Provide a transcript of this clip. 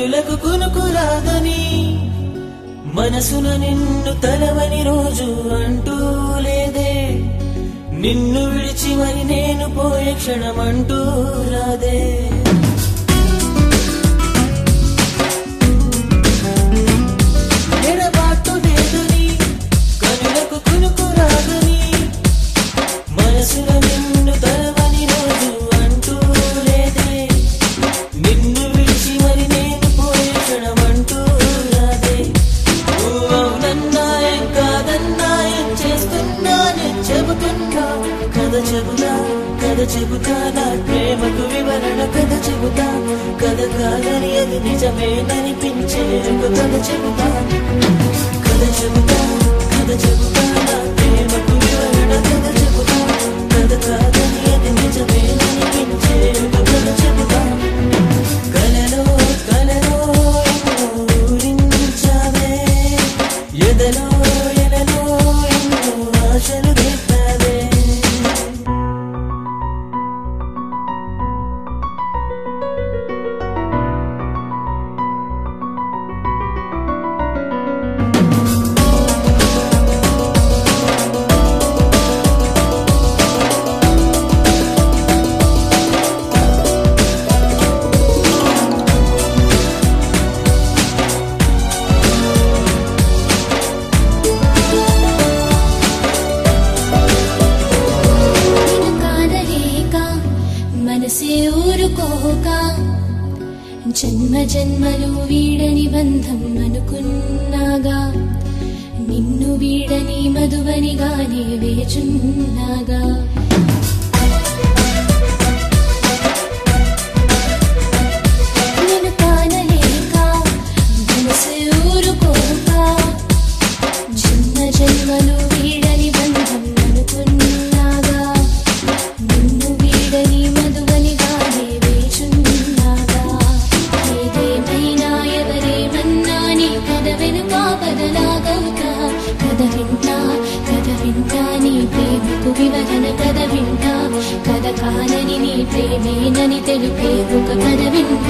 కనులకు కునుకురాదని మనసున నిన్ను తలవని రోజు అంటూ లేదే నిన్ను విడిచి మరి నేను పోయే క్షణమంటూ రాదే ఎడబాటు లేదని కనులకు కునుకురాదని మనసున నిన్ను తలవని రోజు అంటూ లేదే నిన్ను విడిచి మరి నేను పోయే క్షణమంటూ రాదే అవునన్నాయే కాదన్నాయే చేస్తున్నానే చెబుతున్నా కథ చెబుతా నా ప్రేమకు వివరణ కథ చెబుతా కథ కాదని అది నిజమేననిపించే కథ చెబుతా నా ప్రేమకు వివరణ కథ చెబుతా కథ కాదని అది నిజమేననిపించే కథ చెబుతా కలలో ఊరించావే ఎదలో ఎనలో ఎన్నో ఆశలు రేపావే మనసే ఊరుకోక జన్మ జన్మలు వీడని బంధం అనుకున్నాగా నిన్ను వీడని మధువనిగానే వేచున్నాగా నేను కానలేక మనసే ఊరుకోక జన్మ జన్మలు వీడని బంధం అనుకున్నాగా నిన్ను వీడని మధువనిగానే వేచున్నాగా ఏదేమైనా ఎవరేమన్నా నీ కథ వెనుక బదలాగవుతా కథ వింటా నీ ప్రేమకు వివరణ కథ వింటా కథ కానని నీ ప్రేమేనని తెలిపే ఒక కథ వింటా